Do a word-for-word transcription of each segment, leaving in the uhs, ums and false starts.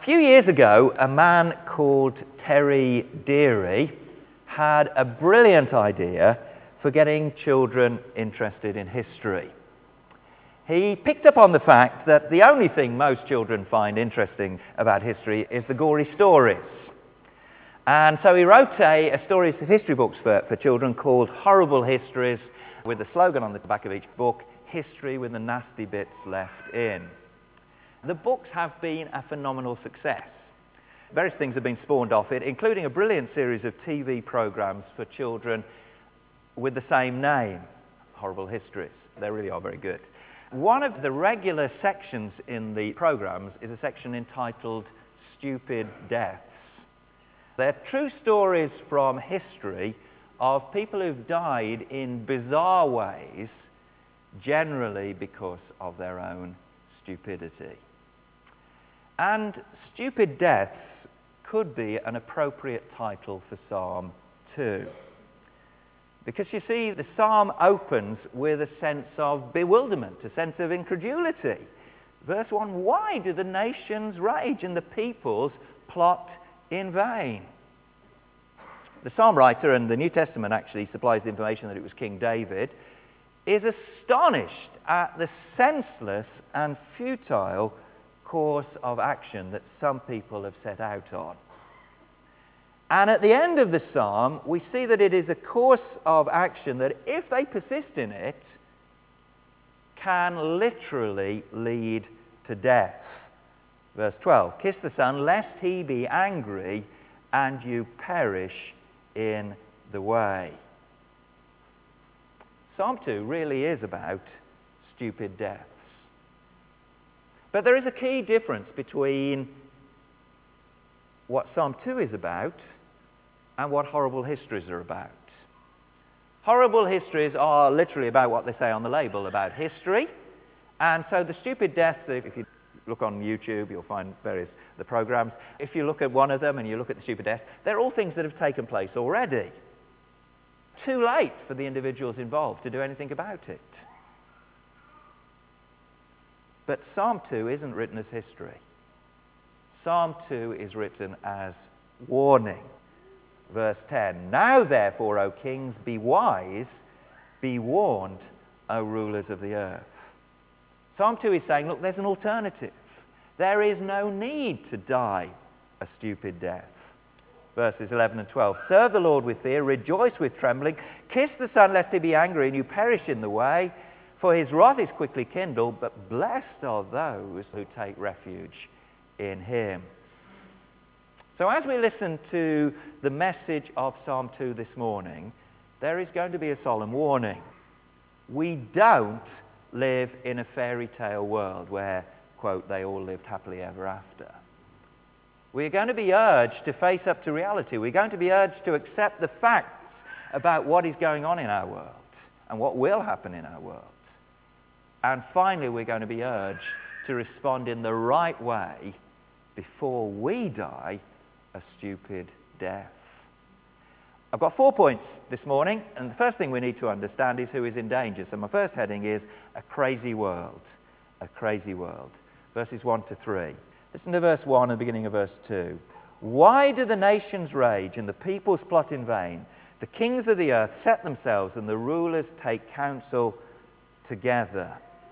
few years ago, a man called Terry Deary had a brilliant idea for getting children interested in history. He picked up on the fact that the only thing most children find interesting about history is the gory stories. And so he wrote a, a stories of history books for, for children called Horrible Histories, with the slogan on the back of each book, "History with the nasty bits left in." The books have been a phenomenal success. Various things have been spawned off it, including a brilliant series of T V programs for children with the same name, Horrible Histories. They really are very good. One of the regular sections in the programs is a section entitled Stupid Deaths. They're true stories from history of people who've died in bizarre ways, generally because of their own stupidity. And Stupid Deaths could be an appropriate title for Psalm two. Because you see, the psalm opens with a sense of bewilderment, a sense of incredulity. Verse one, why do the nations rage and the peoples plot in vain? The psalm writer, and the New Testament actually supplies the information that it was King David, is astonished at the senseless and futile course of action that some people have set out on. And at the end of the psalm, we see that it is a course of action that, if they persist in it, can literally lead to death. Verse twelve, kiss the Son, lest he be angry and you perish in the way. Psalm two really is about stupid deaths. But there is a key difference between what Psalm two is about and what Horrible Histories are about. Horrible Histories are literally about what they say on the label, about history. And so the stupid deaths, if you look on YouTube, you'll find various the programs. If you look at one of them and you look at the stupid deaths, they're all things that have taken place already. Too late for the individuals involved to do anything about it. But Psalm two isn't written as history. Psalm two is written as warning. Verse ten, now therefore, O kings, be wise, be warned, O rulers of the earth. Psalm two is saying, look, there's an alternative. There is no need to die a stupid death. Verses eleven and twelve, serve the Lord with fear, rejoice with trembling, kiss the Son lest he be angry and you perish in the way, for his wrath is quickly kindled, but blessed are those who take refuge in him. So as we listen to the message of Psalm two this morning, there is going to be a solemn warning. We don't live in a fairy tale world where, quote, they all lived happily ever after. We're going to be urged to face up to reality. We're going to be urged to accept the facts about what is going on in our world and what will happen in our world. And finally, we're going to be urged to respond in the right way before we die a stupid death. I've got four points this morning, and the first thing we need to understand is who is in danger. So my first heading is a crazy world. A crazy world. Verses one to three. Listen to verse one and the beginning of verse two. Why do the nations rage and the peoples plot in vain? The kings of the earth set themselves and the rulers take counsel together.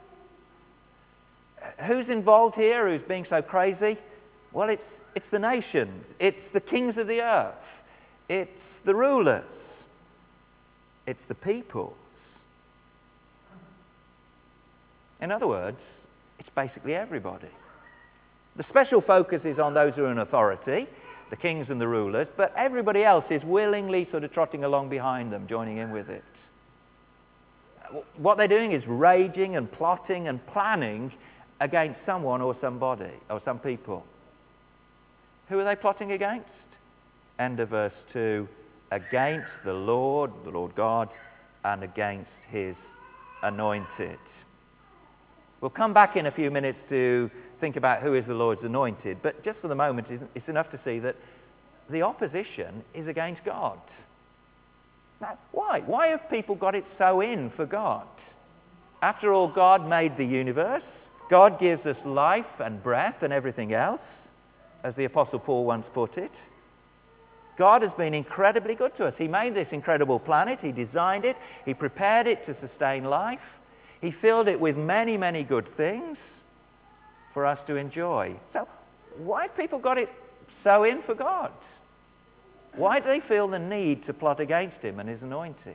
Who's involved here? Who's being so crazy? Well, it's, it's the nations. It's the kings of the earth. It's the rulers. It's the peoples. In other words, it's basically everybody. The special focus is on those who are in authority, the kings and the rulers, but everybody else is willingly sort of trotting along behind them, joining in with it. What they're doing is raging and plotting and planning against someone or somebody or some people. Who are they plotting against? End of verse two. Against the Lord, the Lord God, and against his anointed. We'll come back in a few minutes to think about who is the Lord's anointed, but just for the moment, it's enough to see that the opposition is against God. Now, why? Why have people got it so in for God? After all, God made the universe. God gives us life and breath and everything else. as the Apostle Paul once put it. God has been incredibly good to us. He made this incredible planet. He designed it. He prepared it to sustain life. He filled it with many, many good things for us to enjoy. So why have people got it so in for God? Why do they feel the need to plot against him and his anointed?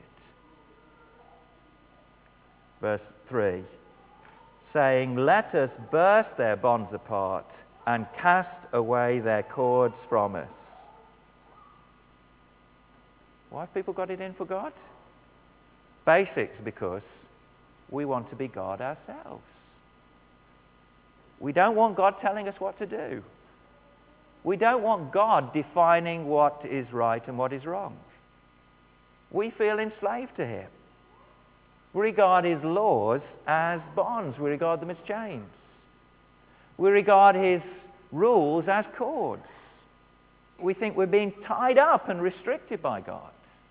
Verse three, saying, let us burst their bonds apart and cast away their cords from us. Why have people got it in for God? Basics, because we want to be God ourselves. We don't want God telling us what to do. We don't want God defining what is right and what is wrong. We feel enslaved to him. We regard his laws as bonds. We regard them as chains. We regard his rules as cords. We think we're being tied up and restricted by God.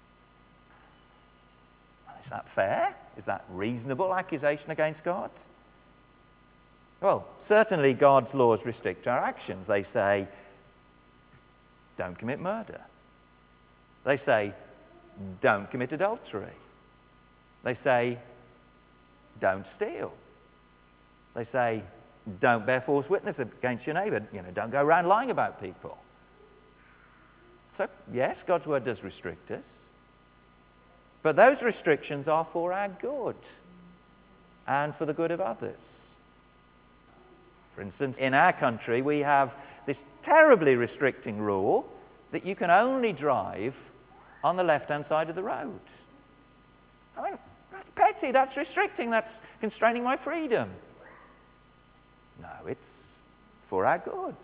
Is that fair? Is that reasonable accusation against God? Well, certainly God's laws restrict our actions. They say, don't commit murder. They say, don't commit adultery. They say, don't steal. They say, don't bear false witness against your neighbour. You know, don't go around lying about people. So, yes, God's word does restrict us. But those restrictions are for our good and for the good of others. For instance, in our country, we have this terribly restricting rule that you can only drive on the left-hand side of the road. I mean, that's petty, that's restricting, that's constraining my freedom. No, it's for our good.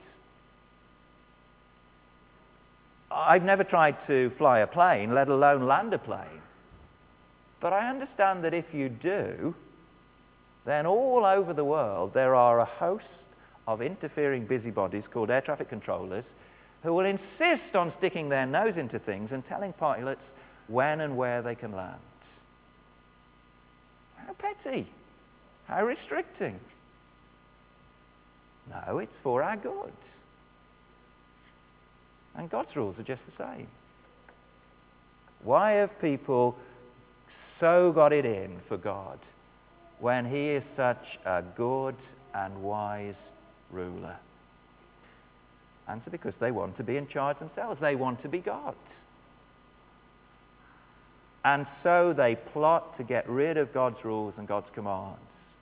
I've never tried to fly a plane, let alone land a plane. But I understand that if you do, then all over the world there are a host of interfering busybodies called air traffic controllers who will insist on sticking their nose into things and telling pilots when and where they can land. How petty. How restricting. No, it's for our good. And God's rules are just the same. Why have people so got it in for God when he is such a good and wise ruler? Answer, because they want to be in charge themselves. They want to be God. And so they plot to get rid of God's rules and God's commands.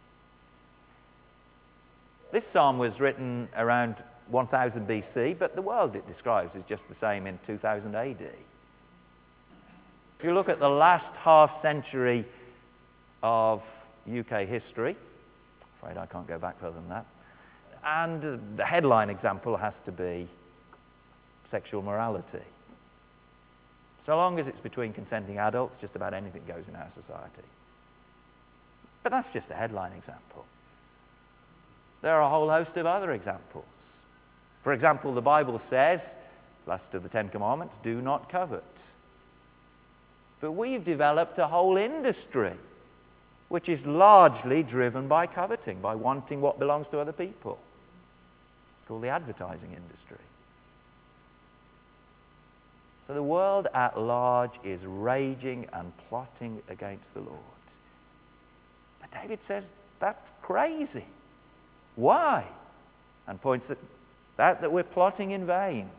This psalm was written around one thousand B C, but the world it describes is just the same in two thousand A D. If you look at the last half century of U K history, I'm afraid I can't go back further than that, and the headline example has to be sexual morality. So long as it's between consenting adults, just about anything goes in our society. But that's just a headline example. There are a whole host of other examples. For example, the Bible says, last of the Ten Commandments, do not covet. But we've developed a whole industry which is largely driven by coveting, by wanting what belongs to other people. It's called the advertising industry. So the world at large is raging and plotting against the Lord. But David says that's crazy. Why? And points at that, that we're plotting in vain.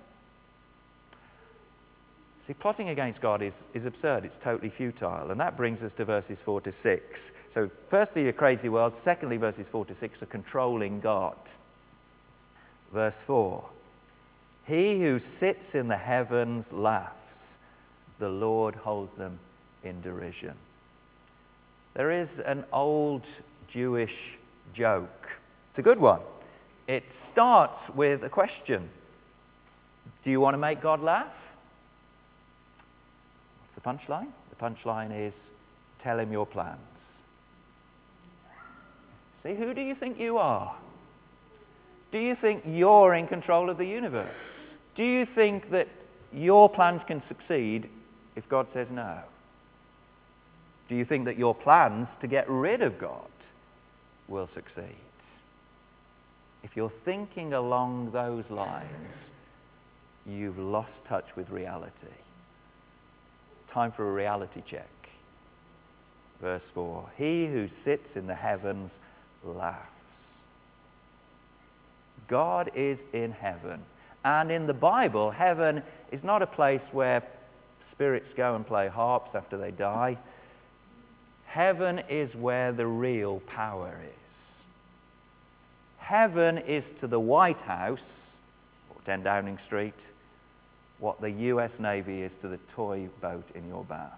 See, plotting against God is, is absurd. It's totally futile. And that brings us to verses four to six. So firstly, a crazy world. Secondly, verses four to six, a controlling God. Verse four. He who sits in the heavens laughs. The Lord holds them in derision. There is an old Jewish joke. It's a good one. It starts with a question. Do you want to make God laugh? What's the punchline? The punchline is, tell him your plans. See, who do you think you are? Do you think you're in control of the universe? Do you think that your plans can succeed if God says no? Do you think that your plans to get rid of God will succeed? If If you're thinking along those lines, you've lost touch with reality. Time for a reality check. Verse four, he who sits in the heavens laughs. God is in heaven. And in the Bible, heaven is not a place where spirits go and play harps after they die. Heaven is where the real power is. Heaven is to the White House, or ten Downing Street, what the U S Navy is to the toy boat in your bath.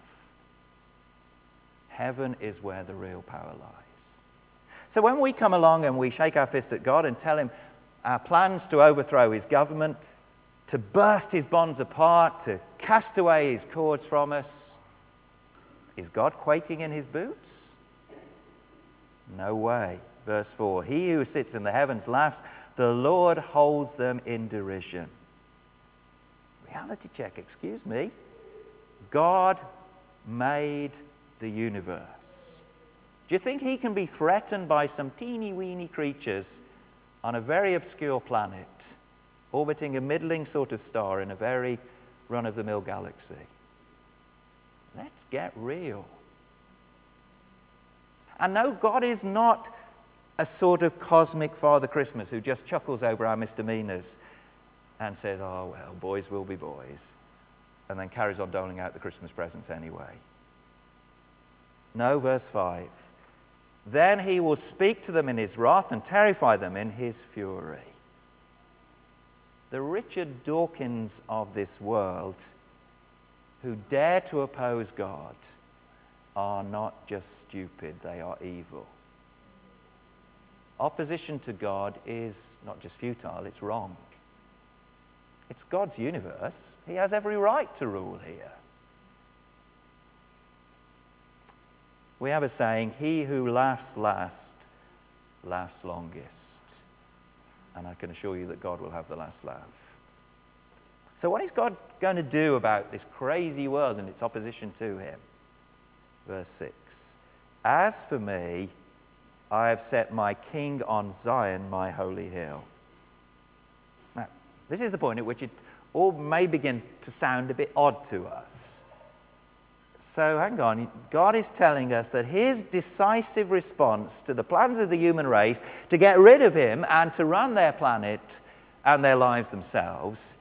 Heaven is where the real power lies. So when we come along and we shake our fist at God and tell him our plans to overthrow his government, to burst his bonds apart, to cast away his cords from us, is God quaking in his boots? No way. Verse four, he who sits in the heavens laughs, the Lord holds them in derision. Reality check, excuse me. God made the universe. Do you think he can be threatened by some teeny-weeny creatures on a very obscure planet, orbiting a middling sort of star in a very run-of-the-mill galaxy? Let's get real. And no, God is not a sort of cosmic Father Christmas who just chuckles over our misdemeanors and says, oh, well, boys will be boys, and then carries on doling out the Christmas presents anyway. No, verse five. Then he will speak to them in his wrath and terrify them in his fury. The Richard Dawkins of this world who dare to oppose God are not just stupid, they are evil. Opposition to God is not just futile, it's wrong. It's God's universe. He has every right to rule here. We have a saying, he who laughs last, laughs longest. And I can assure you that God will have the last laugh. So what is God going to do about this crazy world and its opposition to him? Verse six. As for me, I have set my king on Zion, my holy hill. Now, this is the point at which it all may begin to sound a bit odd to us. So hang on, God is telling us that his decisive response to the plans of the human race to get rid of him and to run their planet and their lives themselves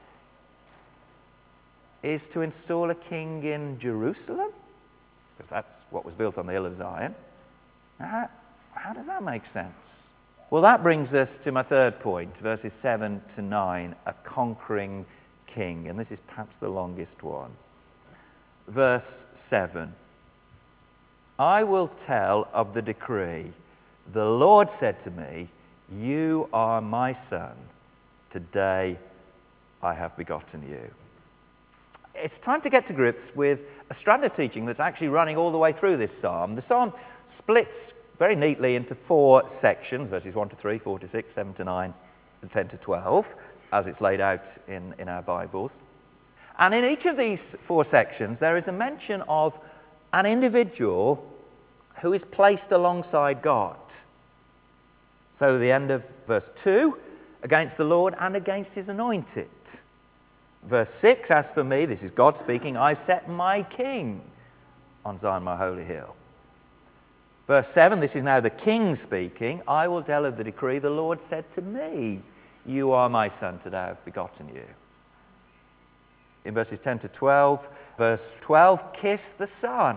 is to install a king in Jerusalem, because that's what was built on the hill of Zion. How, how does that make sense? Well, that brings us to my third point, verses seven to nine, a conquering king. And this is perhaps the longest one. Verse seven. I will tell of the decree. The Lord said to me, you are my son. Today I have begotten you. It's time to get to grips with a strand of teaching that's actually running all the way through this psalm. The psalm splits very neatly into four sections, verses one to three, four to six, seven to nine, and ten to twelve, as it's laid out in, in our Bibles. And in each of these four sections, there is a mention of an individual who is placed alongside God. So the end of verse two, against the Lord and against his anointed. Verse six, as for me, this is God speaking, I've set my king on Zion, my holy hill. Verse seven, this is now the king speaking, I will tell of the decree, the Lord said to me, you are my son, today I have begotten you. In verses ten to twelve, verse twelve, kiss the Son.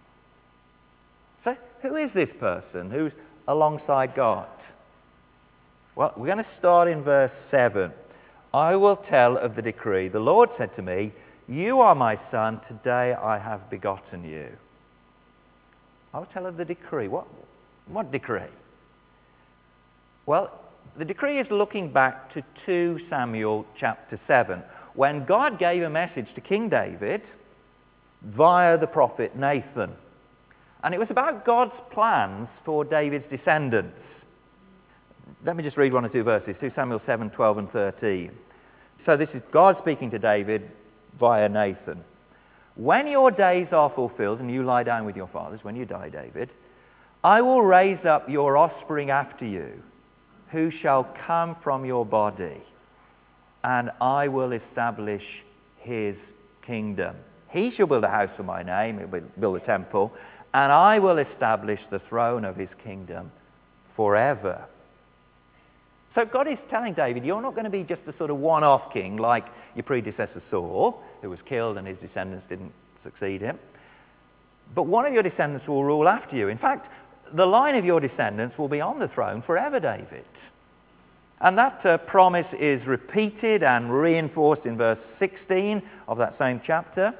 So who is this person who's alongside God? Well, we're going to start in verse seven. I will tell of the decree. The Lord said to me, you are my son, today I have begotten you. I will tell of the decree. What, what decree? Well, the decree is looking back to two Samuel chapter seven, when God gave a message to King David via the prophet Nathan. And it was about God's plans for David's descendants. Let me just read one or two verses, two Samuel seven, twelve and thirteen. So this is God speaking to David via Nathan. When your days are fulfilled and you lie down with your fathers, when you die, David, I will raise up your offspring after you, who shall come from your body, and I will establish his kingdom. He shall build a house for my name, he will build a temple, and I will establish the throne of his kingdom forever. So God is telling David, you're not going to be just a sort of one-off king like your predecessor Saul, who was killed and his descendants didn't succeed him. But one of your descendants will rule after you. In fact, the line of your descendants will be on the throne forever, David. And that uh, promise is repeated and reinforced in verse sixteen of that same chapter.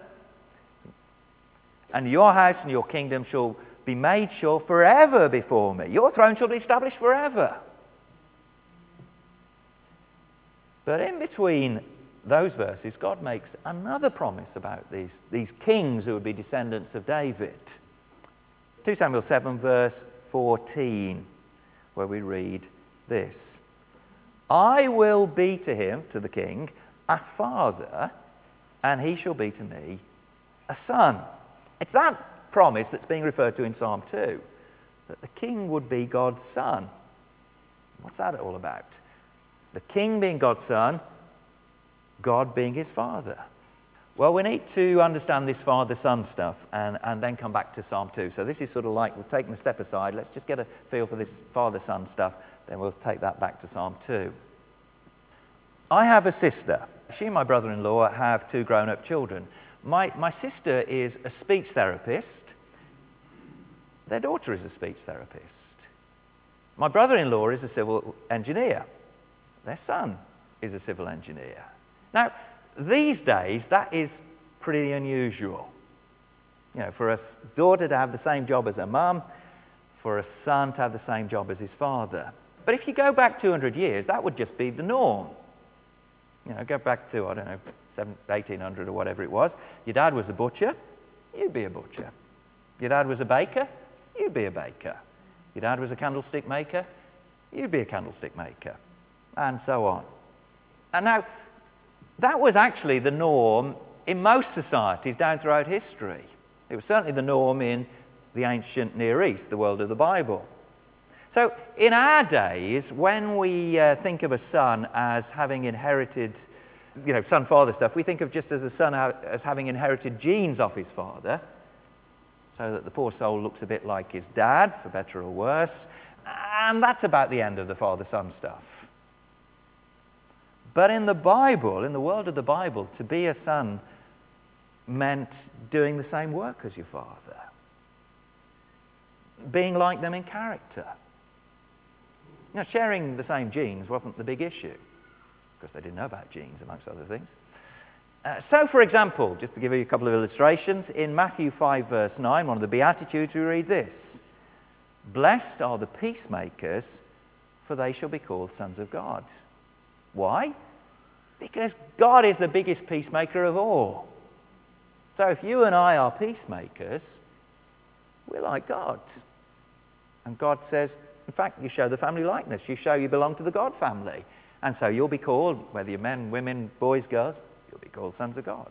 And your house and your kingdom shall be made sure forever before me. Your throne shall be established forever. But in between those verses, God makes another promise about these, these kings who would be descendants of David. Second Samuel seven, verse fourteen, where we read this. I will be to him, to the king, a father, and he shall be to me a son. It's that promise that's being referred to in Psalm two, that the king would be God's son. What's that all about? The king being God's son, God being his father. Well, we need to understand this father-son stuff and, and then come back to Psalm two. So this is sort of like, we've taken a step aside. Let's just get a feel for this father-son stuff. Then we'll take that back to Psalm two. I have a sister. She and my brother-in-law have two grown-up children. My, my sister is a speech therapist. Their daughter is a speech therapist. My brother-in-law is a civil engineer. Their son is a civil engineer. Now, these days, that is pretty unusual. You know, for a daughter to have the same job as her mum, for a son to have the same job as his father. But if you go back two hundred years, that would just be the norm. You know, go back to, I don't know, eighteen hundred or whatever it was. Your dad was a butcher, you'd be a butcher. Your dad was a baker, you'd be a baker. Your dad was a candlestick maker, you'd be a candlestick maker. And so on. And now, that was actually the norm in most societies down throughout history. It was certainly the norm in the ancient Near East, the world of the Bible. So, in our days, when we uh, think of a son as having inherited, you know, son-father stuff, we think of just as a son as having inherited genes off his father, so that the poor soul looks a bit like his dad, for better or worse, and that's about the end of the father-son stuff. But in the Bible, in the world of the Bible, to be a son meant doing the same work as your father. Being like them in character. You know, sharing the same genes wasn't the big issue, because they didn't know about genes, amongst other things. Uh, so, for example, just to give you a couple of illustrations, in Matthew five, verse nine, one of the Beatitudes, we read this. Blessed are the peacemakers, for they shall be called sons of God. Why? Because God is the biggest peacemaker of all. So if you and I are peacemakers, we're like God. And God says, in fact, you show the family likeness. You show you belong to the God family. And so you'll be called, whether you're men, women, boys, girls, you'll be called sons of God.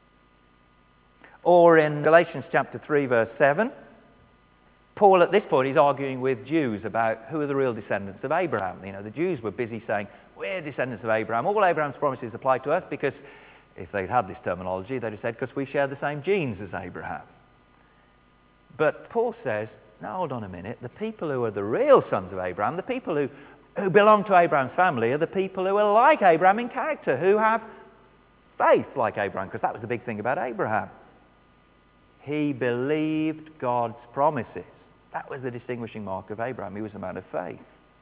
Or in Galatians chapter three, verse seven, Paul at this point is arguing with Jews about who are the real descendants of Abraham. You know, the Jews were busy saying, we're descendants of Abraham. All Abraham's promises apply to us because, if they'd had this terminology, they'd have said, because we share the same genes as Abraham. But Paul says, now hold on a minute, the people who are the real sons of Abraham, the people who, who belong to Abraham's family, are the people who are like Abraham in character, who have faith like Abraham, because that was the big thing about Abraham. He believed God's promises. That was the distinguishing mark of Abraham. He was a man of faith.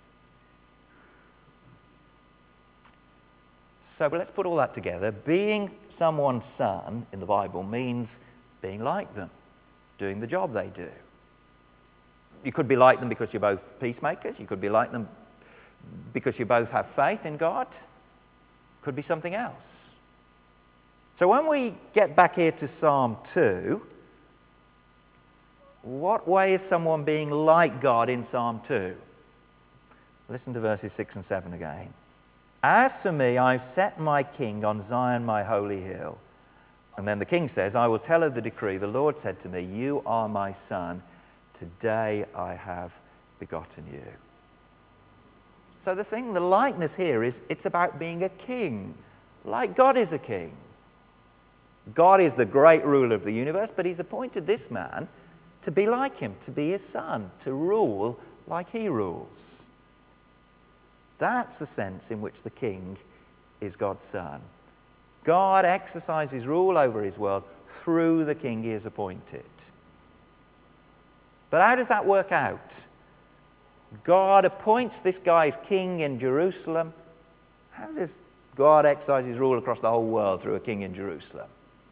So but let's put all that together. Being someone's son in the Bible means being like them, doing the job they do. You could be like them because you're both peacemakers. You could be like them because you both have faith in God. Could be something else. So when we get back here to Psalm two, what way is someone being like God in Psalm two? Listen to verses six and seven again. As for me, I've set my king on Zion, my holy hill. And then the king says, I will tell of the decree. The Lord said to me, you are my son. Today I have begotten you. So the thing, the likeness here is it's about being a king, like God is a king. God is the great ruler of the universe, but he's appointed this man to be like him, to be his son, to rule like he rules. That's the sense in which the king is God's son. God exercises rule over his world through the king he has appointed. But how does that work out? God appoints this guy as king in Jerusalem. How does God exercise his rule across the whole world through a king in Jerusalem?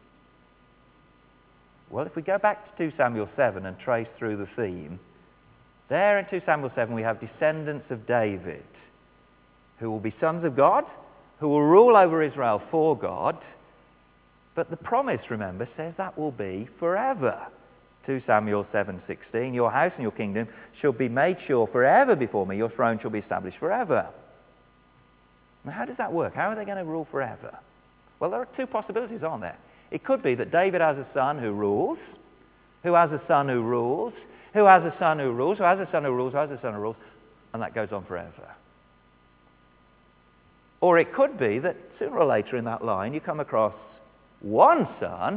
Well, if we go back to two Samuel seven and trace through the theme, there in two Samuel seven we have descendants of David who will be sons of God, who will rule over Israel for God. But the promise, remember, says that will be forever. two Samuel seven sixteen, your house and your kingdom shall be made sure forever before me. Your throne shall be established forever. Now, how does that work? How are they going to rule forever? Well, there are two possibilities, aren't there? It could be that David has a son who rules, who has a son who rules, who has a son who rules, who has a son who rules, who has a son who rules, and that goes on forever. Or it could be that sooner or later in that line you come across one son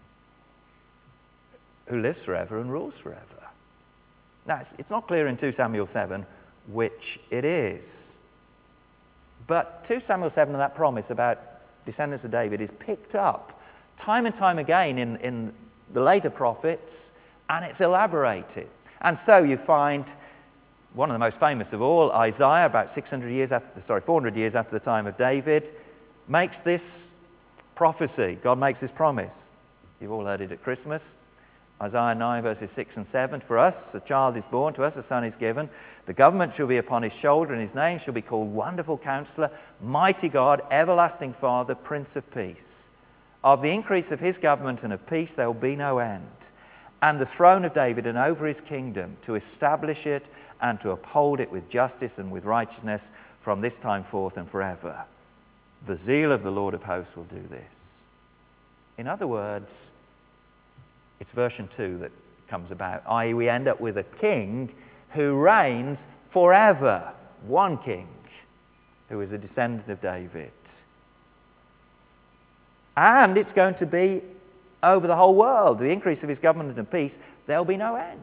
who lives forever and rules forever. Now, it's, it's not clear in two Samuel seven which it is. But two Samuel seven and that promise about descendants of David is picked up time and time again in, in the later prophets, and it's elaborated. And so you find one of the most famous of all, Isaiah, about six hundred years after, sorry, four hundred years after the time of David, makes this prophecy. God makes this promise. You've all heard it at Christmas. Isaiah nine, verses six and seven. For us, a child is born, to us a son is given. The government shall be upon his shoulder, and his name shall be called Wonderful Counselor, Mighty God, Everlasting Father, Prince of Peace. Of the increase of his government and of peace there will be no end. And the throne of David and over his kingdom, to establish it and to uphold it with justice and with righteousness from this time forth and forever. The zeal of the Lord of hosts will do this. In other words, it's version two that comes about, that is we end up with a king who reigns forever. One king who is a descendant of David. And it's going to be over the whole world. The increase of his government and peace, there'll be no end.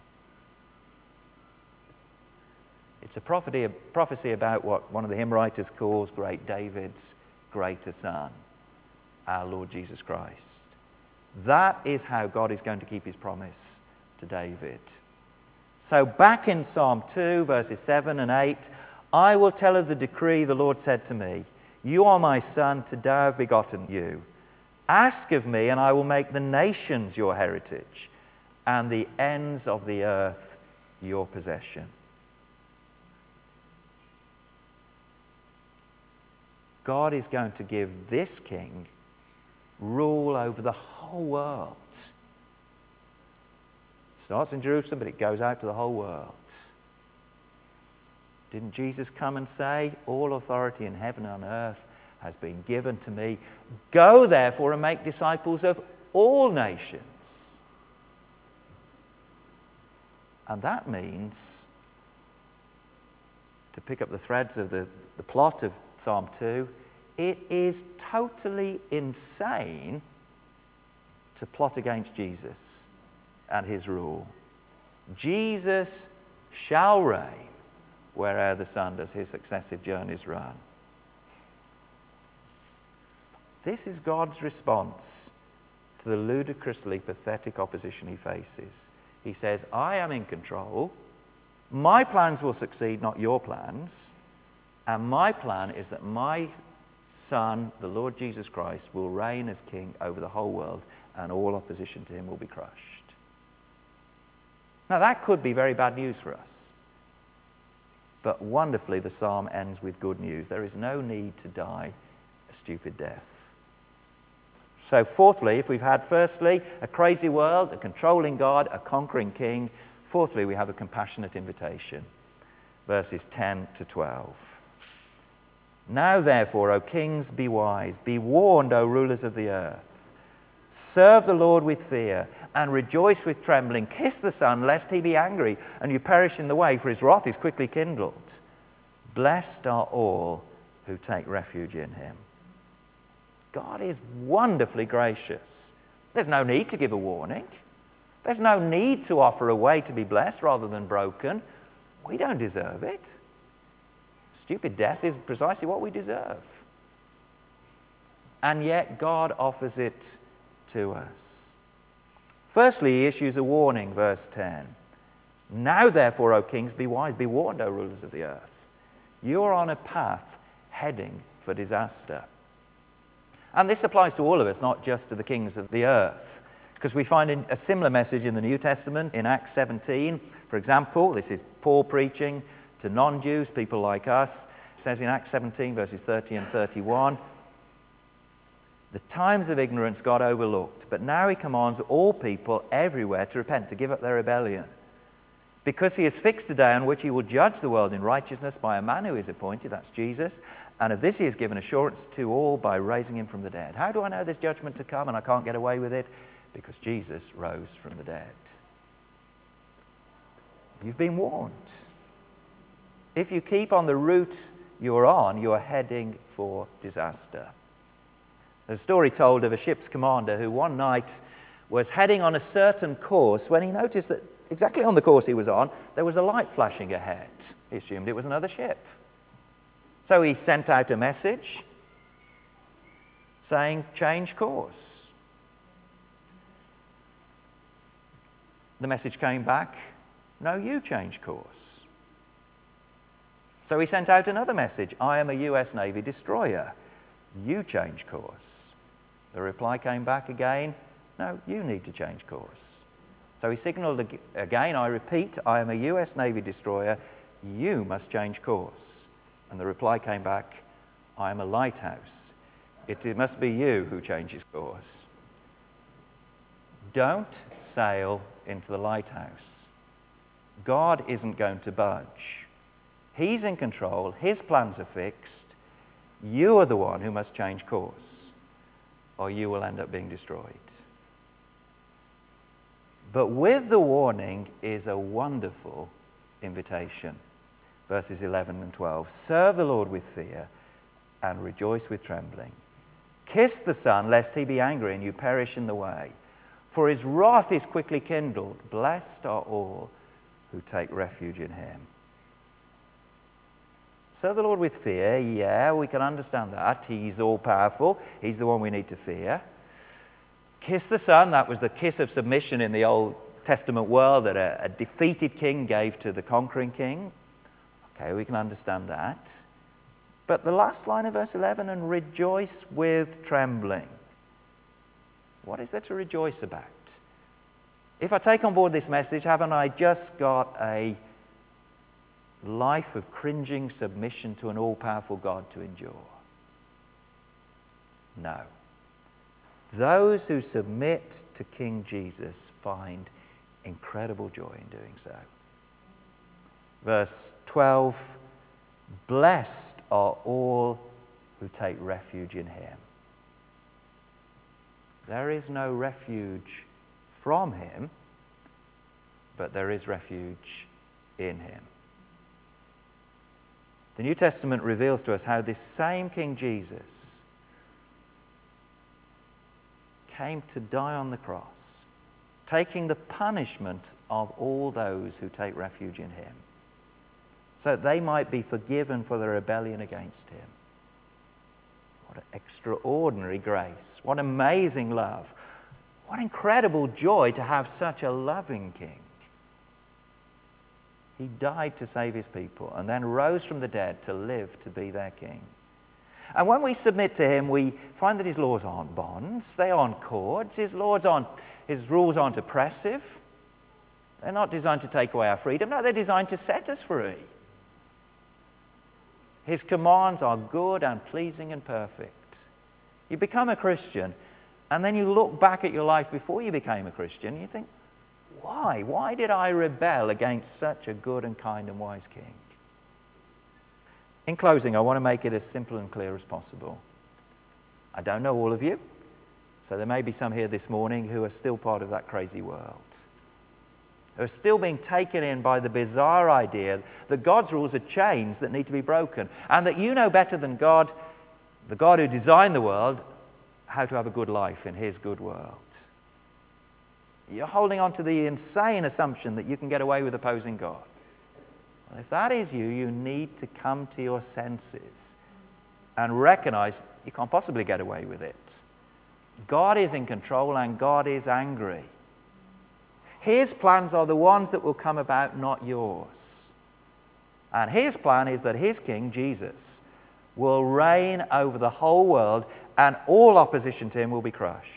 It's a prophecy, a prophecy about what one of the hymn writers calls great David's greater son, our Lord Jesus Christ. That is how God is going to keep his promise to David. So back in Psalm two, verses seven and eight, I will tell of the decree the Lord said to me, you are my son, today I have begotten you. Ask of me, and I will make the nations your heritage, and the ends of the earth your possession. God is going to give this king rule over the whole world. It starts in Jerusalem, but it goes out to the whole world. Didn't Jesus come and say, all authority in heaven and on earth has been given to me. Go therefore and make disciples of all nations. And that means, to pick up the threads of the, the plot of Psalm two, it is totally insane to plot against Jesus and his rule. Jesus shall reign where'er the sun does his successive journeys run. This is God's response to the ludicrously pathetic opposition he faces. He says, I am in control. My plans will succeed, not your plans. And my plan is that my Son, the Lord Jesus Christ, will reign as King over the whole world, and all opposition to him will be crushed. Now that could be very bad news for us. But wonderfully, the psalm ends with good news. There is no need to die a stupid death. So fourthly, if we've had firstly a crazy world, a controlling God, a conquering king, fourthly we have a compassionate invitation. Verses ten to twelve. Now therefore, O kings, be wise. Be warned, O rulers of the earth. Serve the Lord with fear and rejoice with trembling. Kiss the Son, lest he be angry and you perish in the way, for his wrath is quickly kindled. Blessed are all who take refuge in him. God is wonderfully gracious. There's no need to give a warning. There's no need to offer a way to be blessed rather than broken. We don't deserve it. Stupid death is precisely what we deserve. And yet God offers it to us. Firstly, he issues a warning, verse ten. Now therefore, O kings, be wise, be warned, O rulers of the earth. You are on a path heading for disaster. And this applies to all of us, not just to the kings of the earth. Because we find a similar message in the New Testament, in Acts seventeen. For example, this is Paul preaching to non-Jews, people like us. It says in Acts seventeen, verses thirty and thirty-one, the times of ignorance God overlooked, but now he commands all people everywhere to repent, to give up their rebellion. Because he has fixed a day on which he will judge the world in righteousness by a man who is appointed, that's Jesus, and of this he has given assurance to all by raising him from the dead. How do I know there's judgment to come and I can't get away with it? Because Jesus rose from the dead. You've been warned. If you keep on the route you're on, you're heading for disaster. There's a story told of a ship's commander who one night was heading on a certain course when he noticed that exactly on the course he was on, there was a light flashing ahead. He assumed it was another ship. So he sent out a message saying, change course. The message came back, no, you change course. So he sent out another message, I am a U S Navy destroyer. You change course. The reply came back again, no, you need to change course. So he signalled ag- again, I repeat, I am a U S Navy destroyer. You must change course. And the reply came back, I am a lighthouse. It, it must be you who changes course. Don't sail into the lighthouse. God isn't going to budge. He's in control. His plans are fixed. You are the one who must change course, or you will end up being destroyed. But with the warning is a wonderful invitation. Verses eleven and twelve. Serve the Lord with fear and rejoice with trembling. Kiss the Son, lest he be angry and you perish in the way. For his wrath is quickly kindled. Blessed are all who take refuge in him. Serve the Lord with fear. Yeah, we can understand that. He's all-powerful. He's the one we need to fear. Kiss the Son. That was the kiss of submission in the Old Testament world that a, a defeated king gave to the conquering king. Okay, we can understand that. But the last line of verse eleven, and rejoice with trembling. What is there to rejoice about? If I take on board this message, haven't I just got a life of cringing submission to an all-powerful God to endure? No. Those who submit to King Jesus find incredible joy in doing so. Verse twelve, blessed are all who take refuge in him. There is no refuge from him, but there is refuge in him. The New Testament reveals to us how this same King Jesus came to die on the cross, taking the punishment of all those who take refuge in him, so that they might be forgiven for their rebellion against him. What an extraordinary grace. What amazing love. What incredible joy to have such a loving king. He died to save his people and then rose from the dead to live to be their king. And when we submit to him, we find that his laws aren't bonds, they aren't cords. His laws aren't, his rules aren't oppressive. They're not designed to take away our freedom. No, they're designed to set us free. His commands are good and pleasing and perfect. You become a Christian, and then you look back at your life before you became a Christian, and you think, why? Why did I rebel against such a good and kind and wise king? In closing, I want to make it as simple and clear as possible. I don't know all of you, so there may be some here this morning who are still part of that crazy world. who are still being taken in by the bizarre idea that God's rules are chains that need to be broken, and that you know better than God, the God who designed the world, how to have a good life in his good world. You're holding on to the insane assumption that you can get away with opposing God. Well, if that is you, you need to come to your senses and recognize you can't possibly get away with it. God is in control and God is angry. His plans are the ones that will come about, not yours. And his plan is that his king, Jesus, will reign over the whole world and all opposition to him will be crushed.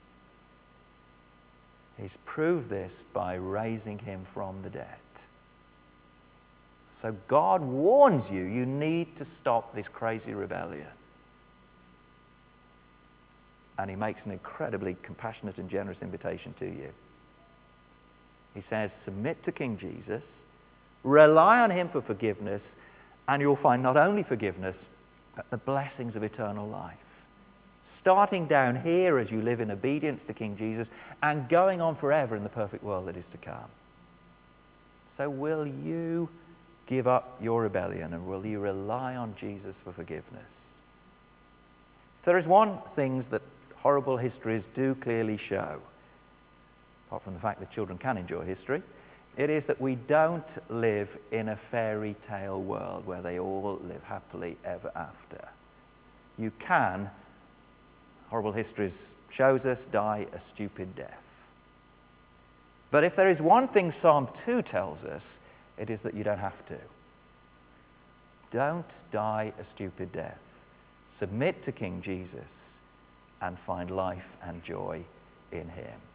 He's proved this by raising him from the dead. So God warns you, you need to stop this crazy rebellion. And he makes an incredibly compassionate and generous invitation to you. He says, submit to King Jesus, rely on him for forgiveness, and you'll find not only forgiveness, but the blessings of eternal life. Starting down here as you live in obedience to King Jesus and going on forever in the perfect world that is to come. So will you give up your rebellion and will you rely on Jesus for forgiveness? If there is one thing that horrible histories do clearly show, apart from the fact that children can enjoy history, it is that we don't live in a fairy tale world where they all live happily ever after. You can, horrible histories shows us, die a stupid death. But if there is one thing Psalm two tells us, it is that you don't have to. Don't die a stupid death. Submit to King Jesus and find life and joy in him.